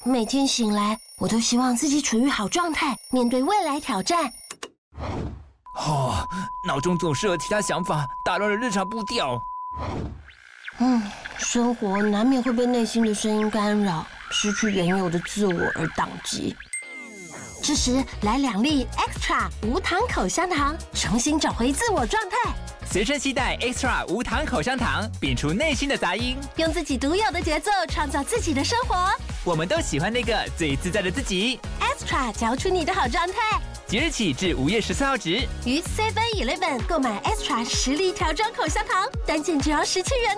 每天醒来，我都希望自己处于好状态，面对未来挑战。 脑中总是有其他想法，打乱了日常步调。 生活难免会被内心的声音干扰，失去原有的自我而宕机。这时来2粒 Extra 无糖口香糖，重新找回自我状态。 随身携带 Extra 无糖口香糖，摒除内心的杂音， 用自己独有的节奏创造自己的生活。 我们都喜欢那个最自在的自己。 Extra 嚼出你的好状态。 即日起至5月14号止， 于 7-Eleven 购买 Extra 10粒条装口香糖，单件只要17元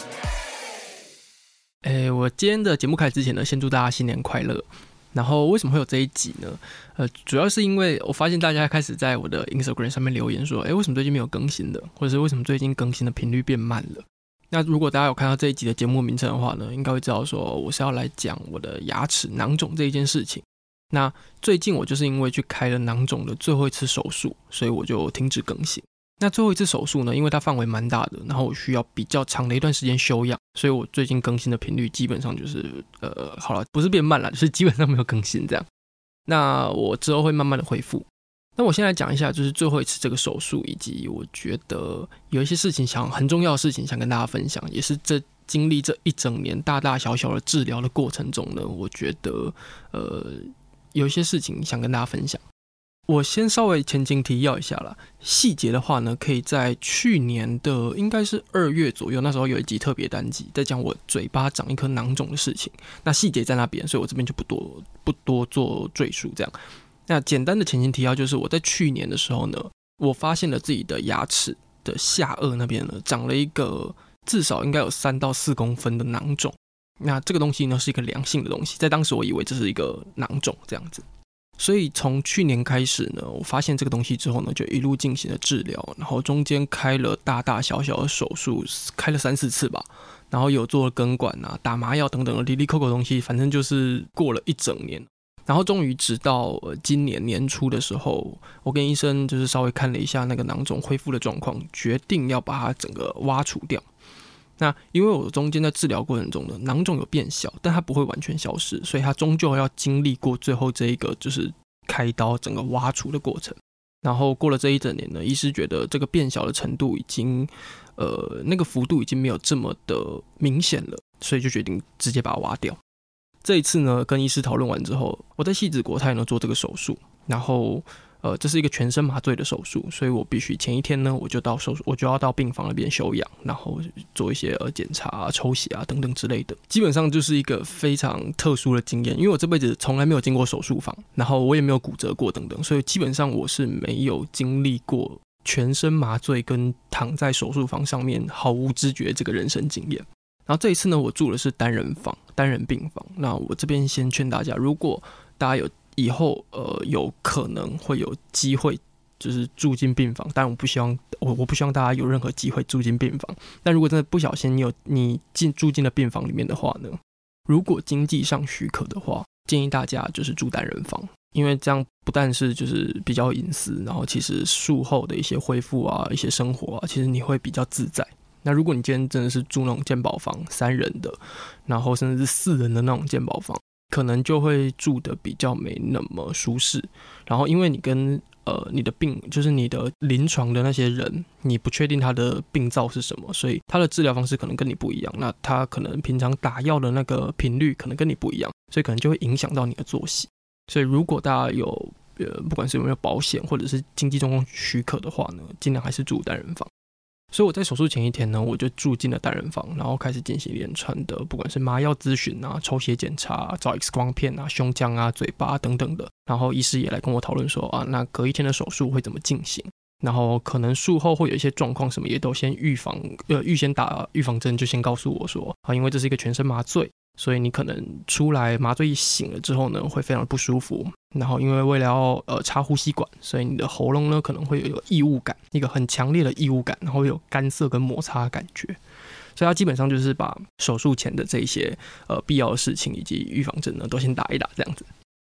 哦。 我今天的节目开始之前呢，先祝大家新年快乐。然后为什么会有这一集呢？主要是因为我发现大家开始在我的 Instagram 上面留言说，为什么最近没有更新的，或者是为什么最近更新的频率变慢了？那如果大家有看到这一集的节目名称的话呢，应该会知道说我是要来讲我的牙齿囊肿这一件事情。那最近我就是因为去开了囊肿的最后一次手术，所以我就停止更新。那最后一次手术呢，因为它范围蛮大的，然后我需要比较长的一段时间休养，所以我最近更新的频率基本上就是好了，不是变慢了，就是基本上没有更新这样。那我之后会慢慢的恢复。那我先来讲一下就是最后一次这个手术，以及我觉得有一些事情很重要的事情想跟大家分享，也是经历这一整年大大小小的治疗的过程中呢，我觉得有一些事情想跟大家分享。我先稍微前情提要一下啦，细节的话呢，可以在去年的应该是2月左右，那时候有一集特别单集在讲我嘴巴长一颗囊肿的事情，那细节在那边，所以我这边就不多做赘述这样。那简单的前情提要就是我在去年的时候呢，我发现了自己的牙齿的下颚那边呢长了一个至少应该有3到4公分的囊肿。那这个东西呢是一个良性的东西，在当时我以为这是一个囊肿这样子。所以从去年开始呢，我发现这个东西之后呢，就一路进行了治疗，然后中间开了大大小小的手术，开了3-4次吧，然后有做了根管啊、打麻药等等的哩哩扣扣东西，反正就是过了一整年。然后终于直到今年年初的时候，我跟医生就是稍微看了一下那个囊肿恢复的状况，决定要把它整个挖除掉。那因为我中间在治疗过程中呢，囊肿有变小，但它不会完全消失，所以它终究要经历过最后这一个就是开刀整个挖除的过程。然后过了这一整年呢，医师觉得这个变小的程度已经那个幅度已经没有这么的明显了，所以就决定直接把它挖掉。这一次呢，跟医师讨论完之后，我在细致国泰呢做这个手术，然后这是一个全身麻醉的手术，所以我必须前一天呢我就要到病房那边休养，然后做一些检查啊、抽血啊等等之类的。基本上就是一个非常特殊的经验，因为我这辈子从来没有进过手术房，然后我也没有骨折过等等，所以基本上我是没有经历过全身麻醉跟躺在手术房上面毫无知觉这个人生经验。然后这一次呢，我住的是单人病房。那我这边先劝大家，如果大家以后有可能会有机会就是住进病房，当然我不希望大家有任何机会住进病房。但如果真的不小心你住进了病房里面的话呢，如果经济上许可的话，建议大家就是住单人房，因为这样不但是就是比较隐私，然后其实术后的一些恢复啊、一些生活啊，其实你会比较自在。那如果你今天真的是住那种健保房3人的，然后甚至是4人的那种健保房，可能就会住的比较没那么舒适。然后因为你跟你的就是你的临床的那些人，你不确定他的病灶是什么，所以他的治疗方式可能跟你不一样，那他可能平常打药的那个频率可能跟你不一样，所以可能就会影响到你的作息。所以如果大家有不管是有没有保险或者是经济状况许可的话呢，尽量还是住单人房。所以我在手术前一天呢，我就住进了单人房，然后开始进行连串的不管是麻药咨询啊、抽血检查啊、照 X 光片啊、胸腔啊、嘴巴等等的。然后医师也来跟我讨论说那隔一天的手术会怎么进行，然后可能术后会有一些状况什么也都先预先打预防针，就先告诉我说因为这是一个全身麻醉，所以你可能出来麻醉一醒了之后呢，会非常的不舒服。然后因为为了要插呼吸管，所以你的喉咙呢可能会有异物感，一个很强烈的异物感，然后有干涩跟摩擦的感觉。所以他基本上就是把手术前的这一些必要的事情以及预防针呢都先打一打这样子。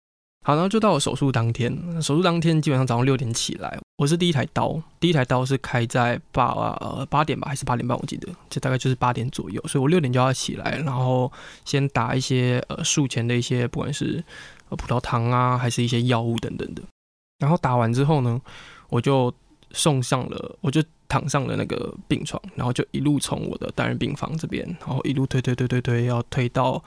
好，然后就到了手术当天。手术当天基本上早上6点起来，我是第一台刀是开在8点吧，还是8点半？我记得，就大概就是8点左右。所以我6点就要起来，然后先打一些术前的一些，不管是葡萄糖啊，还是一些药物等等的。然后打完之后呢，我就躺上了那个病床，然后就一路从我的单人病房这边，然后一路推，要推到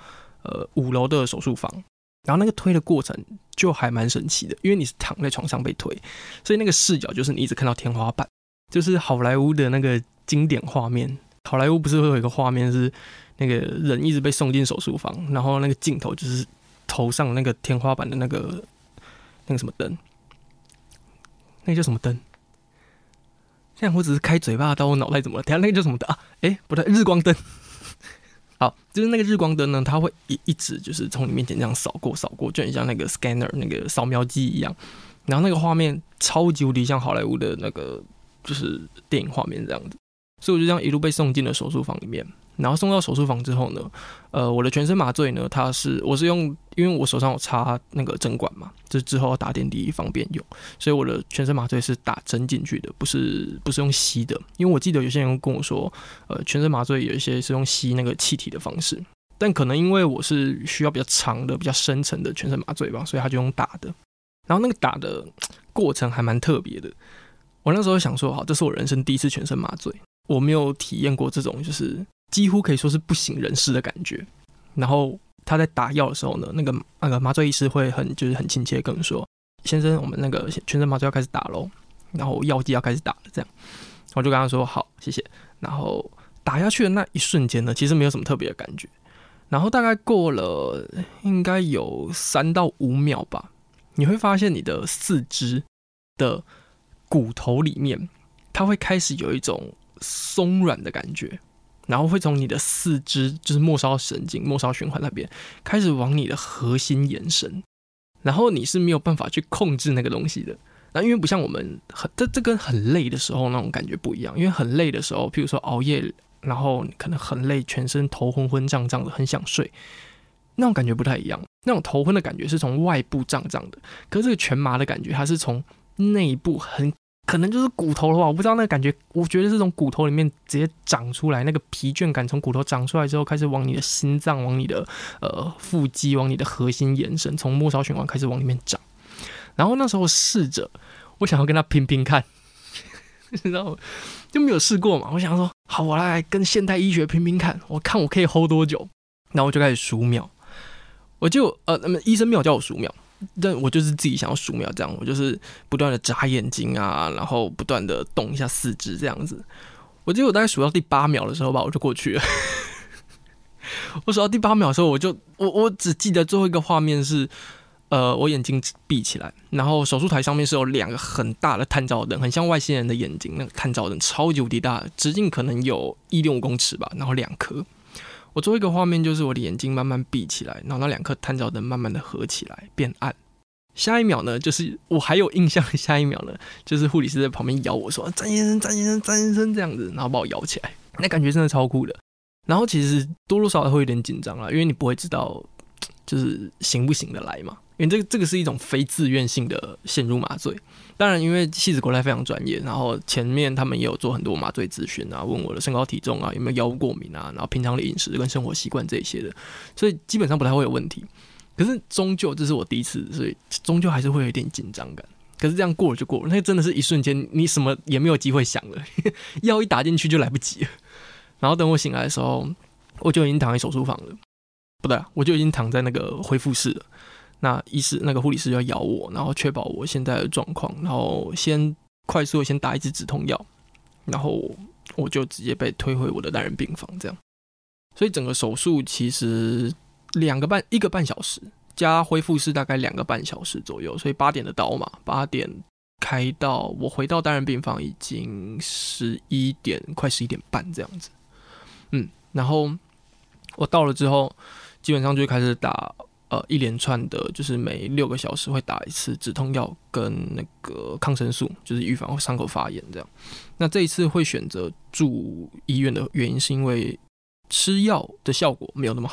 5楼的手术房。然后那个推的过程就还蛮神奇的，因为你是躺在床上被推，所以那个视角就是你一直看到天花板，就是好莱坞的那个经典画面。好莱坞不是会有一个画面是那个人一直被送进手术房，然后那个镜头就是头上那个天花板的那个什么灯，那个叫什么灯？现在我只是开嘴巴到我脑袋怎么了？等一下那个叫什么灯啊？不对，日光灯。好，就是那个日光灯呢，它会一直就是从你面前这样扫过，就很像那个 scanner 那个扫描机一样。然后那个画面超级无敌像好莱坞的那个就是电影画面这样子，所以我就这样一路被送进了手术房里面。然后送到手术房之后呢，我的全身麻醉呢，我是用，因为我手上有插那个针管嘛，就是之后要打点滴方便用，所以我的全身麻醉是打针进去的，不是用吸的。因为我记得有些人跟我说，全身麻醉有一些是用吸那个气体的方式，但可能因为我是需要比较长的、比较深层的全身麻醉吧，所以他就用打的。然后那个打的过程还蛮特别的。我那时候想说，好，这是我人生第一次全身麻醉，我没有体验过这种就是几乎可以说是不省人事的感觉。然后他在打药的时候呢，那个麻醉医师会很亲切跟我说：“先生，我们那个全身麻醉要开始打咯，然后药剂要开始打了。”这样，我就跟他说：“好，谢谢。”然后打下去的那一瞬间呢，其实没有什么特别的感觉。然后大概过了应该有3到5秒吧，你会发现你的四肢的骨头里面，它会开始有一种松软的感觉。然后会从你的四肢，就是末梢神经、末梢循环那边开始往你的核心延伸，然后你是没有办法去控制那个东西的。那因为不像我们这跟很累的时候那种感觉不一样，因为很累的时候，譬如说熬夜，然后你可能很累，全身头昏昏胀胀的，很想睡，那种感觉不太一样。那种头昏的感觉是从外部胀胀的，可是这个全麻的感觉，它是从内部很。可能就是骨头的话，我不知道那个感觉，我觉得是从骨头里面直接长出来，那个疲倦感从骨头长出来之后，开始往你的心脏、往你的腹肌、往你的核心延伸，从末梢循环开始往里面长。然后那时候试着，我想要跟他拼拼看，你知道吗？就没有试过嘛。我想说，好，我来跟现代医学拼拼看，我看我可以 hold 多久。然后我就开始数秒，我就医生没有叫我数秒。但我就是自己想要数秒，这样我就是不断的眨眼睛啊，然后不断的动一下四肢这样子。我记得我大概数到第8秒的时候吧，我就过去了。我数到第8秒的时候，我只记得最后一个画面是，我眼睛闭起来，然后手术台上面是有2个很大的探照灯，很像外星人的眼睛，那个探照灯超级无敌大，直径可能有1.5公尺吧，然后2颗。我最后一个画面就是我的眼睛慢慢闭起来，然后那2颗探照灯慢慢的合起来变暗。下一秒呢，就是我还有印象的下一秒呢，就是护理师在旁边摇我说：“詹先生，詹先生，詹先生”这样子，然后把我摇起来，那感觉真的超酷的。然后其实多多少少会有点紧张啦，因为你不会知道就是行不行得来嘛，因为这个是一种非自愿性的陷入麻醉。当然，因为戏子国泰非常专业，然后前面他们也有做很多麻醉咨询啊，问我的身高体重啊，有没有药物过敏啊，然后平常的饮食跟生活习惯这些的，所以基本上不太会有问题。可是终究这是我第一次，所以终究还是会有一点紧张感。可是这样过了就过了，那真的是一瞬间，你什么也没有机会想了，药一打进去就来不及了。然后等我醒来的时候，我就已经躺在手术房了，不对，我就已经躺在那个恢复室了。那那个护理师就要咬我，然后确保我现在的状况，然后快速的先打一支止痛药，然后我就直接被推回我的单人病房这样。所以整个手术其实1个半小时加恢复室大概2个半小时左右，所以8点的刀嘛，8点开到我回到单人病房已经11点快11点半这样子。然后我到了之后，基本上就开始打一连串的，就是每6个小时会打一次止痛药跟那个抗生素，就是预防伤口发炎这样。那这一次会选择住医院的原因是因为吃药的效果没有那么好，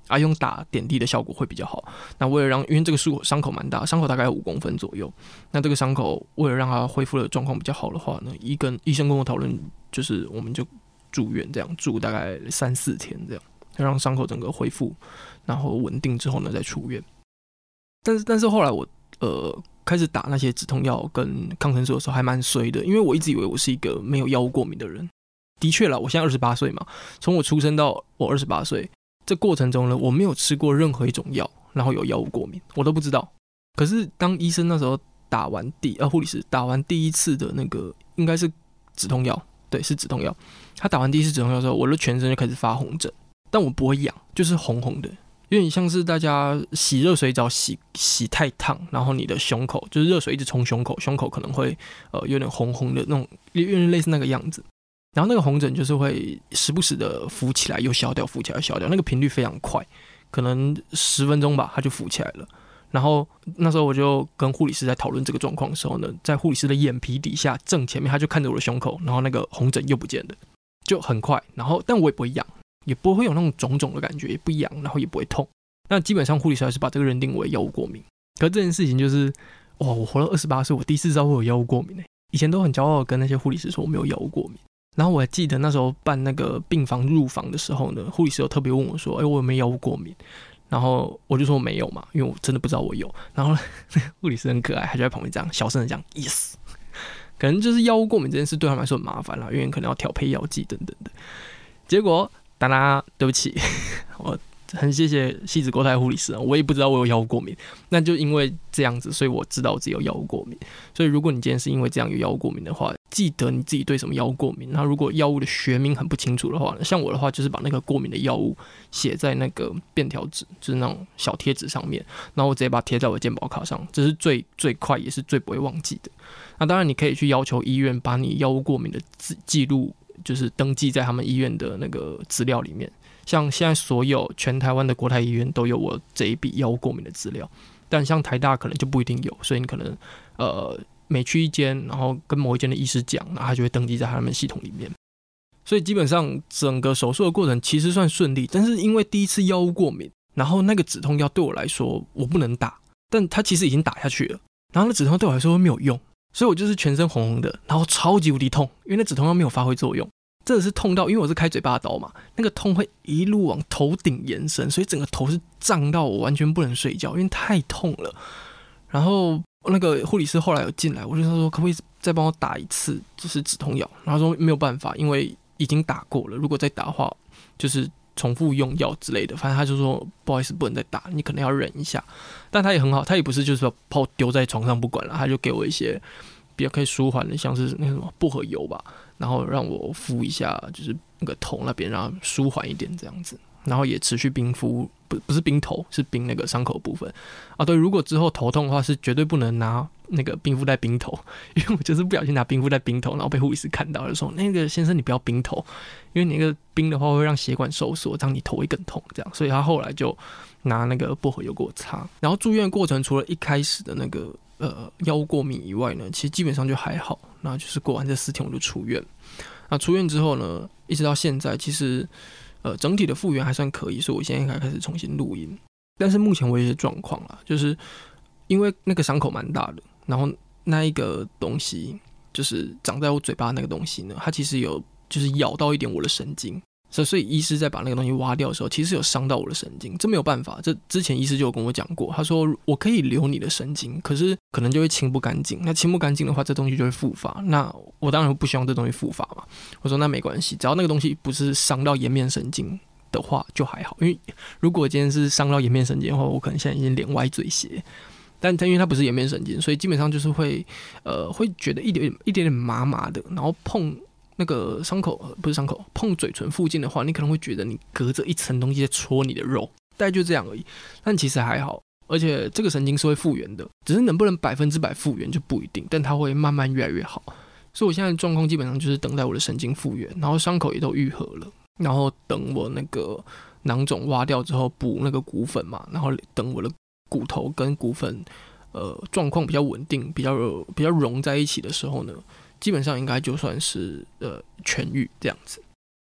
用打点滴的效果会比较好。那为了因为这个伤口蛮大，伤口大概有5公分左右，那这个伤口为了让它恢复的状况比较好的话呢，医生跟我讨论，就是我们就住院，这样住大概3-4天，这样让伤口整个恢复，然后稳定之后呢再出院。但是后来我开始打那些止痛药跟抗生素的时候还蛮衰的，因为我一直以为我是一个没有药物过敏的人。的确啦，我现在28岁嘛，从我出生到我28岁这过程中呢，我没有吃过任何一种药，然后有药物过敏，我都不知道。可是当医生那时候护理师打完第一次的那个应该是止痛药，对，是止痛药。他打完第一次止痛药之后，我的全身就开始发红疹，但我不会痒，就是红红的，有点像是大家洗热水澡洗太烫，然后你的胸口就是热水一直冲胸口可能会有点红红的那种，有点类似那个样子。然后那个红疹就是会时不时的浮起来又消掉，浮起来又消掉，那个频率非常快，可能10分钟吧，它就浮起来了。然后那时候我就跟护理师在讨论这个状况的时候呢，在护理师的眼皮底下正前面，他就看着我的胸口，然后那个红疹又不见了，就很快。然后但我也不会痒，也不会有那种肿肿的感觉，也不痒，然后也不会痛。那基本上护理师还是把这个认定为药物过敏。可是这件事情就是，哇，我活到28岁，我第一次知道我有药物过敏。以前都很骄傲的跟那些护理师说我没有药物过敏。然后我还记得那时候办那个病房入房的时候呢，护理师有特别问我说：“我有没有药物过敏？”然后我就说没有嘛，因为我真的不知道我有。然后护理师很可爱，他就在旁边这样小声的讲 yes。可能就是药物过敏这件事对他们来说很麻烦啦，因为可能要调配药剂等等的。结果，当然对不起，我很谢谢汐止国泰护理师啊，我也不知道我有药物过敏，那就因为这样子，所以我知道我自己有药物过敏。所以如果你今天是因为这样有药物过敏的话，记得你自己对什么药物过敏。那如果药物的学名很不清楚的话，像我的话就是把那个过敏的药物写在那个便条纸，就是那种小贴纸上面，然后我直接把它贴在我的健保卡上，这是最快也是最不会忘记的。那当然你可以去要求医院把你药物过敏的记录，就是登记在他们医院的那个资料里面。像现在所有全台湾的国泰医院都有我这一笔药物过敏的资料，但像台大可能就不一定有，所以你可能每去一间，然后跟某一间的医师讲，然后他就会登记在他们系统里面。所以基本上整个手术的过程其实算顺利，但是因为第一次药物过敏，然后那个止痛药对我来说我不能打，但它其实已经打下去了，然后那止痛药对我来说没有用，所以我就是全身红红的，然后超级无敌痛，因为那止痛药没有发挥作用。真的是痛到，因为我是开嘴巴刀嘛，那个痛会一路往头顶延伸，所以整个头是胀到我完全不能睡觉，因为太痛了。然后那个护理师后来有进来，我就说可不可以再帮我打一次，就是止痛药。然后他说没有办法，因为已经打过了，如果再打的话，就是重复用药之类的。反正他就说不好意思，不能再打，你可能要忍一下。但他也很好，他也不是就是把我丢在床上不管了，他就给我一些比较可以舒缓的，像是那个什么薄荷油吧。然后让我敷一下，就是那个头那边，让它舒缓一点这样子。然后也持续冰敷，不是冰头，是冰那个伤口部分啊。对，如果之后头痛的话，是绝对不能拿那个冰敷袋冰头，因为我就是不小心拿冰敷袋冰头，然后被护理师看到，就说那个先生你不要冰头，因为你那个冰的话会让血管收缩，这样你头会更痛这样。所以他后来就拿那个薄荷油给我擦。然后住院的过程除了一开始的那个药物过敏以外呢，其实基本上就还好。那就是过完这4天我就出院。那出院之后呢，一直到现在，其实整体的复原还算可以，所以我现在开始重新录音。但是目前我有一些状况啦，就是因为那个伤口蛮大的，然后那一个东西就是长在我嘴巴那个东西呢，它其实有就是咬到一点我的神经。所以医师在把那个东西挖掉的时候，其实有伤到我的神经，这没有办法。这之前医师就有跟我讲过，他说我可以留你的神经，可是可能就会清不干净。那清不干净的话，这东西就会复发。那我当然不希望这东西复发嘛。我说那没关系，只要那个东西不是伤到颜面神经的话就还好。因为如果今天是伤到颜面神经的话，我可能现在已经脸歪嘴斜。但因为它不是颜面神经，所以基本上就是会觉得一点点麻麻的，然后碰那个伤口不是伤口，碰嘴唇附近的话，你可能会觉得你隔着一层东西在戳你的肉，大概就这样而已。但其实还好，而且这个神经是会复原的，只是能不能100%复原就不一定，但它会慢慢越来越好。所以我现在的状况基本上就是等待我的神经复原，然后伤口也都愈合了，然后等我那个囊肿挖掉之后补那个骨粉嘛，然后等我的骨头跟骨粉状况比较稳定，比较融在一起的时候呢，基本上应该就算是痊愈这样子。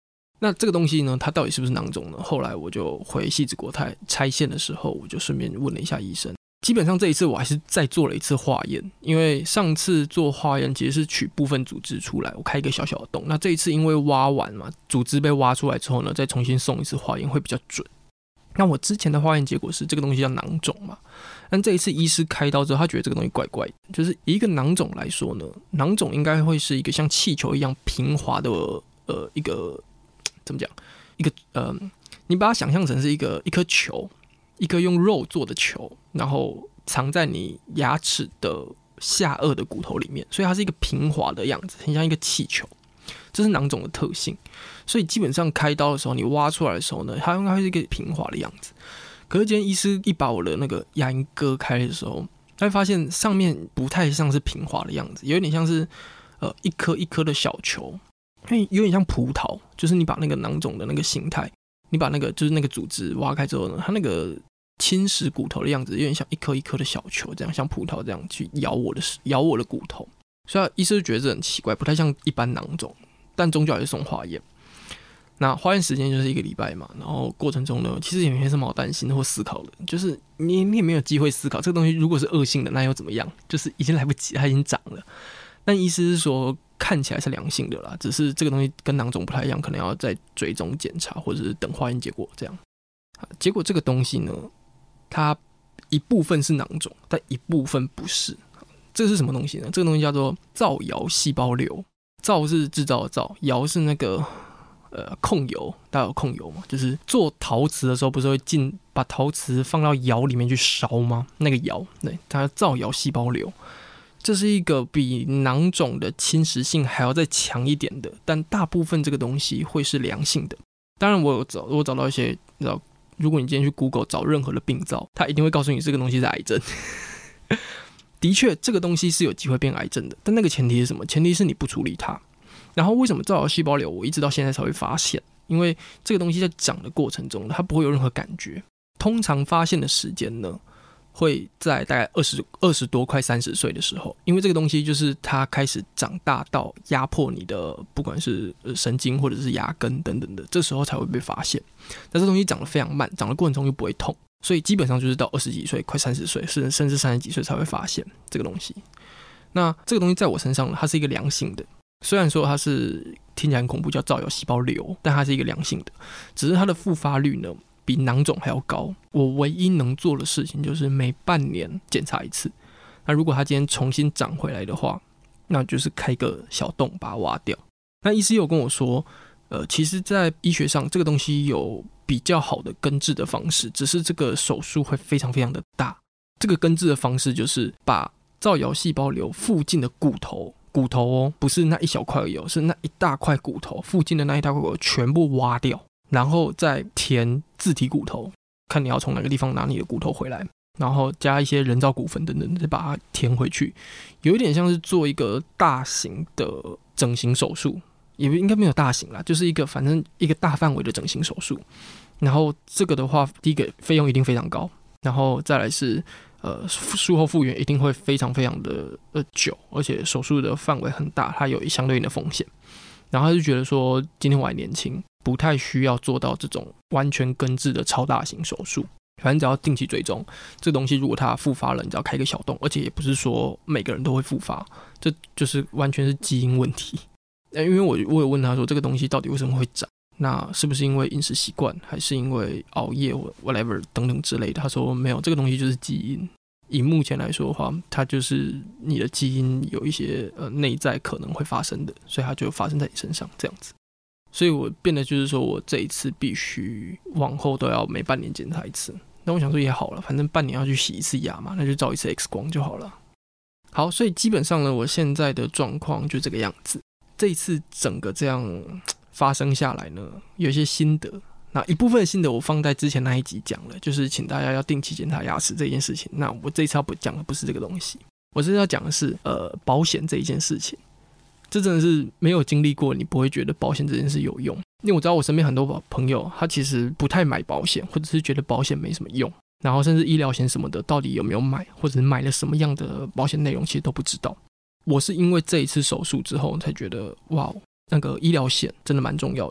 那这个东西呢，它到底是不是囊肿呢？后来我就回细子国泰拆线的时候，我就顺便问了一下医生。基本上这一次我还是再做了一次化验，因为上次做化验其实是取部分组织出来，我开一个小小的洞。那这一次因为挖完嘛，组织被挖出来之后呢，再重新送一次化验会比较准。那我之前的化验结果是这个东西叫囊肿嘛，但这一次医师开刀之后，他觉得这个东西怪怪的，就是以一个囊肿来说呢，囊肿应该会是一个像气球一样平滑的一个怎么讲？一个你把它想象成是一颗球。一颗用肉做的球，然后藏在你牙齿的下颚的骨头里面，所以它是一个平滑的样子，很像一个气球。这是囊肿的特性，所以基本上开刀的时候，你挖出来的时候呢，它应该会是一个平滑的样子。可是今天医师一把我的那个牙龈割开的时候，他会发现上面不太像是平滑的样子，有点像是一颗一颗的小球，有点像葡萄，就是你把那个囊肿的那个形态，你把那个就是那个组织挖开之后呢，它那个侵蚀骨头的样子有点像一颗一颗的小球，这样像葡萄这样去咬我的骨头，所以医生就觉得这很奇怪，不太像一般囊肿，但终究还是送化验。那化验时间就是1个礼拜嘛，然后过程中呢，其实也没什么好担心或思考的，就是你也没有机会思考这个东西如果是恶性的，那又怎么样？就是已经来不及，它已经长了。但医师是说看起来是良性的啦，只是这个东西跟囊肿不太一样，可能要再追踪检查或者是等化验结果这样。结果这个东西呢，它一部分是囊肿，但一部分不是。这是什么东西呢？这个东西叫做造谣细胞瘤。造是制造的造，谣是那个控油，大家有控油吗？就是做陶瓷的时候，不是会把陶瓷放到窑里面去烧吗？那个窑，对，它造谣细胞瘤。这是一个比囊肿的侵蚀性还要再强一点的，但大部分这个东西会是良性的。当然我找到一些，如果你今天去 Google 找任何的病灶，它一定会告诉你这个东西是癌症。的确，这个东西是有机会变癌症的，但那个前提是什么？前提是你不处理它。然后为什么造谣细胞瘤我一直到现在才会发现？因为这个东西在长的过程中，它不会有任何感觉。通常发现的时间呢，会在大概20多快30岁的时候，因为这个东西就是它开始长大到压迫你的不管是神经或者是牙根等等的，这时候才会被发现。但这东西长得非常慢，长的过程中又不会痛，所以基本上就是到20几岁快30岁甚至30几岁才会发现这个东西。那这个东西在我身上呢，它是一个良性的，虽然说它是听起来很恐怖叫造谣细胞瘤，但它是一个良性的，只是它的复发率呢比囊肿还要高。我唯一能做的事情就是每半年检查一次。那如果它今天重新长回来的话，那就是开个小洞把它挖掉。那医师有跟我说，其实在医学上这个东西有比较好的根治的方式，只是这个手术会非常非常的大。这个根治的方式就是把造谣细胞瘤附近的骨头哦，不是那一小块而已，是那一大块骨头附近的那一大块骨头全部挖掉，然后再填自体骨头，看你要从哪个地方拿你的骨头回来，然后加一些人造骨粉等等，再把它填回去，有一点像是做一个大型的整形手术，也应该没有大型啦，就是反正一个大范围的整形手术。然后这个的话，第一个费用一定非常高，然后再来是术后复原一定会非常非常的久，而且手术的范围很大，它有相对应的风险。然后他就觉得说，今天我还年轻，不太需要做到这种完全根治的超大型手术。反正只要定期追踪，这个东西如果它复发了，你只要开个小洞，而且也不是说每个人都会复发，这就是完全是基因问题。因为我有问他说，这个东西到底为什么会长？那是不是因为饮食习惯，还是因为熬夜或 whatever 等等之类的？他说没有，这个东西就是基因。以目前来说的话，它就是你的基因有一些内在可能会发生的，所以它就发生在你身上这样子。所以我变得就是说我这一次必须往后都要每半年检查一次。那我想说也好了，反正半年要去洗一次牙嘛，那就照一次 X 光就好了。好，所以基本上呢，我现在的状况就这个样子。这一次整个这样发生下来呢，有一些心得。那一部分的心得我放在之前那一集讲了，就是请大家要定期检查牙齿这件事情。那我这一次要讲的不是这个东西，我这次要讲的是保险这一件事情。这真的是没有经历过，你不会觉得保险这件事有用。因为我知道我身边很多朋友，他其实不太买保险，或者是觉得保险没什么用，然后甚至医疗险什么的到底有没有买，或者是买了什么样的保险内容其实都不知道。我是因为这一次手术之后才觉得哇，那个医疗险真的蛮重要的。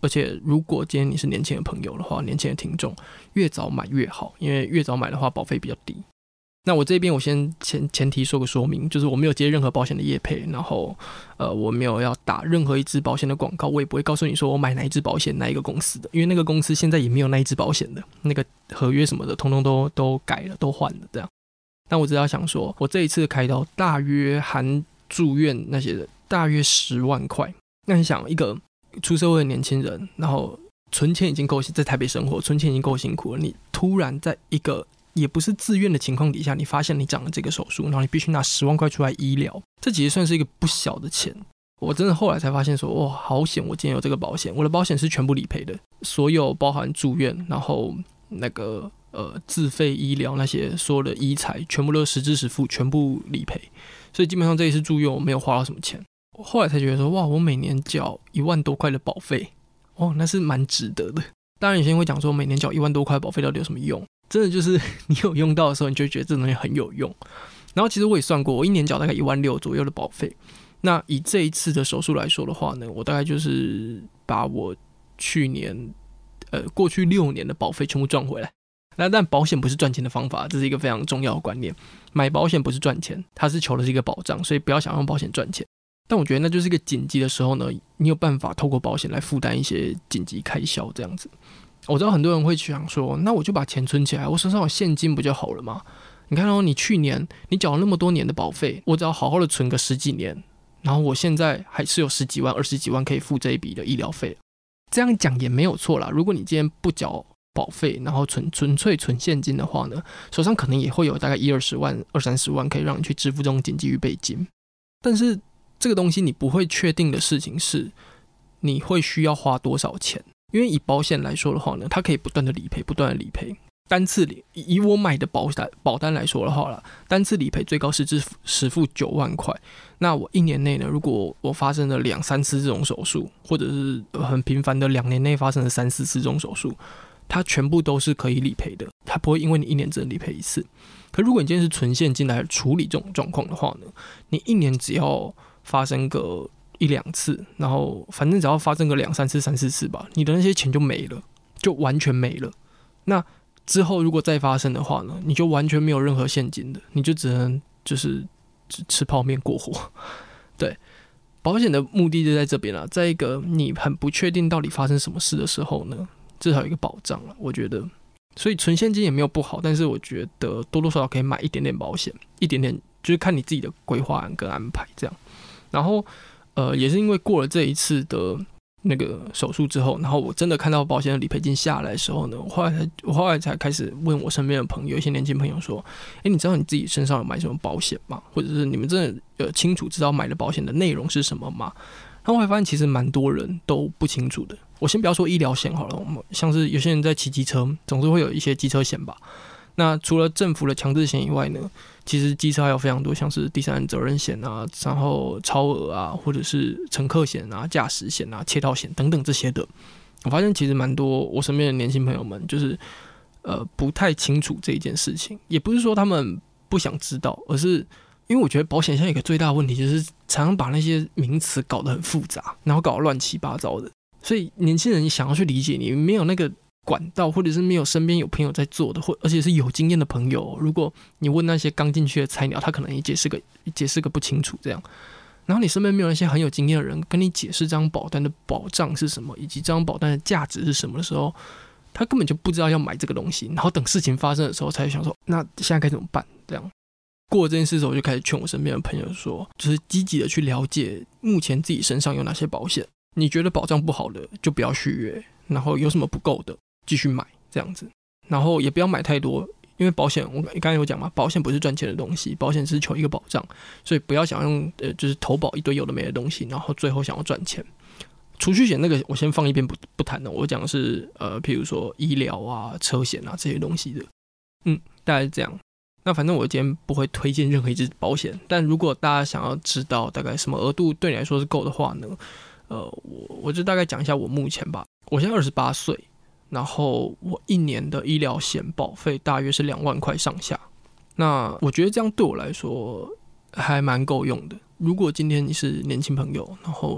而且如果今天你是年轻的朋友的话，年轻的听众，越早买越好，因为越早买的话保费比较低。那我这边我先前提说个说明，就是我没有接任何保险的业配，然后我没有要打任何一支保险的广告，我也不会告诉你说我买哪一支保险哪一个公司的，因为那个公司现在也没有那一支保险的，那个合约什么的通通都改了，都换了这样。但我只要想说，我这一次开刀大约含住院那些的，大约10万块。那你想，一个出社会的年轻人，然后存钱已经够在台北生活，存钱已经够辛苦了，你突然在一个也不是自愿的情况底下，你发现你长了这个手术，然后你必须拿10万块出来医疗，这其实算是一个不小的钱。我真的后来才发现说，哇，好险！我今天有这个保险，我的保险是全部理赔的，所有包含住院，然后那个自费医疗那些所有的医材，全部都实支实付，全部理赔。所以基本上这一次住院我没有花到什么钱。我后来才觉得说，哇，我每年缴1万多块的保费，哦，那是蛮值得的。当然有些人会讲说，每年缴1万多块的保费到底有什么用？真的就是你有用到的时候，你就会觉得这东西很有用。然后其实我也算过，我一年缴大概1万6左右的保费。那以这一次的手术来说的话呢，我大概就是把我去年过去6年的保费全部赚回来。那但保险不是赚钱的方法，这是一个非常重要的观念。买保险不是赚钱，它是求的是一个保障，所以不要想用保险赚钱。但我觉得那就是一个紧急的时候呢，你有办法透过保险来负担一些紧急开销这样子。我知道很多人会想说，那我就把钱存起来，我手上有现金不就好了吗？你看你去年你缴了那么多年的保费，我只要好好的存个10几年，然后我现在还是有10几万、20几万可以付这一笔的医疗费。这样讲也没有错啦。如果你今天不缴保费，然后纯粹存现金的话呢，手上可能也会有大概10-20万、20-30万可以让你去支付这种紧急预备金。但是这个东西你不会确定的事情是，你会需要花多少钱。因为以保险来说的话呢，它可以不断的理赔，不断的理赔。单次以我买的保单来说的话啦，单次理赔最高实支实付9万块。那我1年内呢，如果我发生了2-3次这种手术，或者是很频繁的2年内发生了3-4次这种手术，它全部都是可以理赔的，它不会因为你1年只能理赔1次。可如果你今天是纯现金来处理这种状况的话呢，你1年只要发生个1-2次，然后反正只要发生个2-3次、3-4次吧，你的那些钱就没了，就完全没了。那之后如果再发生的话呢，你就完全没有任何现金的，你就只能就是吃泡面过活。对，保险的目的就在这边啦，在一个你很不确定到底发生什么事的时候呢，至少有一个保障啦，我觉得。所以存现金也没有不好，但是我觉得多多少少可以买一点点保险，一点点就是看你自己的规划跟安排这样。然后也是因为过了这一次的那个手术之后，然后我真的看到保险的理赔金下来的时候呢，我后来才开始问我身边的朋友，一些年轻朋友说，你知道你自己身上有买什么保险吗？或者是你们真的清楚知道买的保险的内容是什么吗？然后我会发现其实蛮多人都不清楚的。我先不要说医疗险好了，像是有些人在骑机车，总是会有一些机车险吧。那除了政府的强制险以外呢，其实机车还有非常多，像是第三人责任险啊，然后超额啊，或者是乘客险啊、驾驶险啊、窃盗险等等这些的。我发现其实蛮多我身边的年轻朋友们就是不太清楚这一件事情，也不是说他们不想知道，而是因为我觉得保险现在有一个最大的问题，就是常常把那些名词搞得很复杂，然后搞得乱七八糟的，所以年轻人想要去理解你，没有那个管道，或者是没有身边有朋友在做的，而且是有经验的朋友，如果你问那些刚进去的菜鸟，他可能也解释个不清楚这样。然后你身边没有那些很有经验的人跟你解释这张保单的保障是什么，以及这张保单的价值是什么的时候，他根本就不知道要买这个东西，然后等事情发生的时候才想说，那现在该怎么办？这样过了这件事之后，我就开始劝我身边的朋友说，就是积极的去了解目前自己身上有哪些保险，你觉得保障不好的就不要续约，然后有什么不够的继续买这样子，然后也不要买太多，因为保险我刚才有讲嘛，保险不是赚钱的东西，保险是求一个保障，所以不要想用就是投保一堆有的没的东西，然后最后想要赚钱。储蓄险那个我先放一边不谈了，我讲的是譬如说医疗啊、车险啊这些东西的，大概是这样。那反正我今天不会推荐任何一支保险，但如果大家想要知道大概什么额度对你来说是够的话呢，我就大概讲一下我目前吧。我现在28岁，然后我1年的医疗险保费大约是2万块上下。那我觉得这样对我来说还蛮够用的。如果今天你是年轻朋友，然后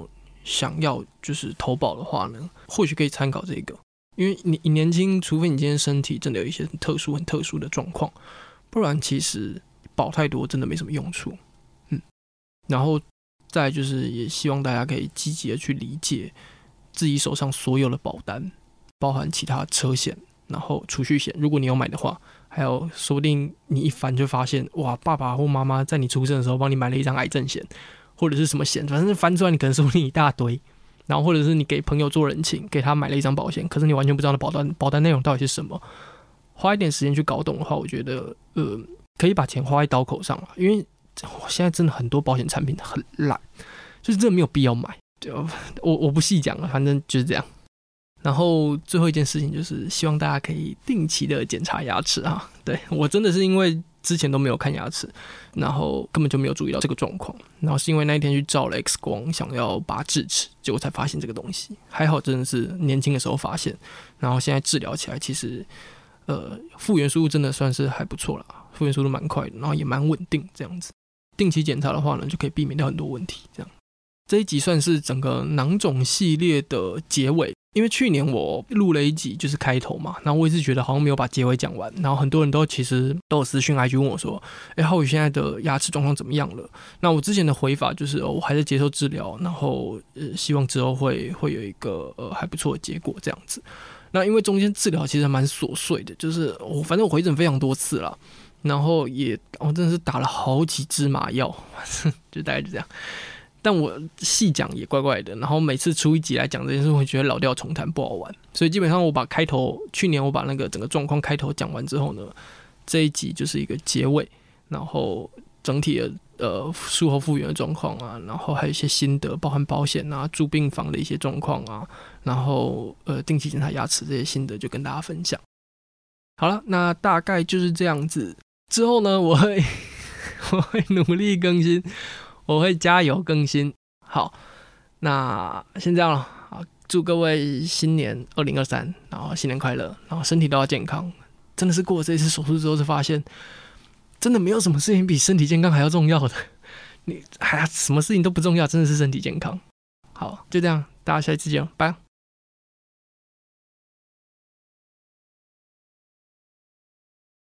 想要就是投保的话呢，或许可以参考这个，因为你年轻，除非你今天身体真的有一些很特殊的状况，不然其实保太多真的没什么用处。然后再来就是也希望大家可以积极的去理解自己手上所有的保单，包含其他车险，然后储蓄险，如果你有买的话，还有说不定你一翻就发现，哇，爸爸或妈妈在你出生的时候帮你买了一张癌症险，或者是什么险，反正翻出来你可能说不定一大堆。然后或者是你给朋友做人情，给他买了一张保险，可是你完全不知道那保单内容到底是什么。花一点时间去搞懂的话，我觉得可以把钱花在刀口上了，因为现在真的很多保险产品很烂，就是真的没有必要买。我不细讲了，反正就是这样。然后最后一件事情就是希望大家可以定期的检查牙齿啊。对，我真的是因为之前都没有看牙齿，然后根本就没有注意到这个状况，然后是因为那一天去照了 X 光，想要拔智齿，结果才发现这个东西。还好真的是年轻的时候发现，然后现在治疗起来其实复原速度真的算是还不错啦，复原速度蛮快的，然后也蛮稳定这样子。定期检查的话呢，就可以避免掉很多问题。这样这一集算是整个囊肿系列的结尾。因为去年我录了一集就是开头嘛，然后我也是觉得好像没有把结尾讲完，然后很多人都其实都有私讯 IG 问我说浩宇现在的牙齿状况怎么样了。那我之前的回法就是我还在接受治疗，然后希望之后会有一个还不错的结果这样子。那因为中间治疗其实蛮琐碎的，就是反正我回诊非常多次啦，然后也真的是打了好几支麻药，就大概就这样。但我细讲也怪怪的，然后每次出一集来讲这件事，我会觉得老调重弹不好玩，所以基本上我把去年我把那个整个状况开头讲完之后呢，这一集就是一个结尾，然后整体的术后复原的状况啊，然后还有一些心得，包含保险啊、住病房的一些状况啊，然后定期检查牙齿这些心得就跟大家分享。好了，那大概就是这样子。之后呢，我会努力更新。我会加油更新。好，那先这样了。祝各位新年2023，然后新年快乐，然后身体都要健康。真的是过了这一次手术之后，才发现真的没有什么事情比身体健康还要重要的。什么事情都不重要，真的是身体健康。好，就这样，大家下一次见，拜。